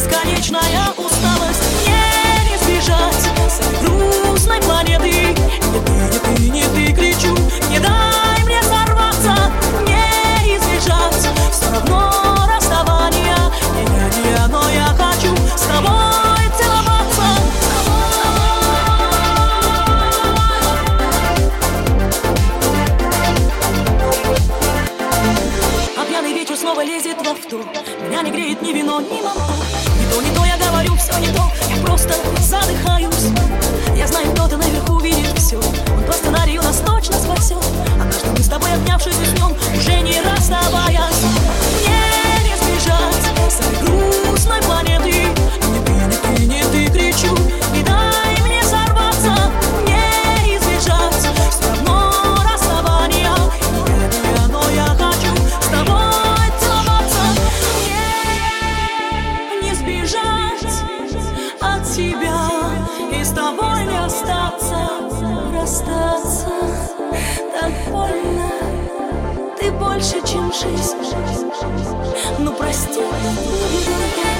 бесконечная усталость. Мне не сбежать с этой грустной планеты. Не ты, кричу, не дай мне сорваться. Мне избежать все равно расставания. Не, но я хочу с тобой целоваться. А пьяный вечер снова лезет в авто. Меня не греет ни вино, ни молоко. Не то, я говорю, все не то. Я просто задыхаюсь. Я знаю, кто-то наверху видит все. Он по сценарию нас точно спасет. Однажды мы с тобой, обнявшись, уснем, уже не расставаясь. Мне не сбежать с этой грустной планеты. Не ты, кричу, не дай мне сорваться. Мне избежать все равно расставания. Но я хочу с тобой целоваться. Мне не сбежать от тебя и с тобой не остаться. Расстаться так больно. Ты больше, чем жизнь. Ну прости, не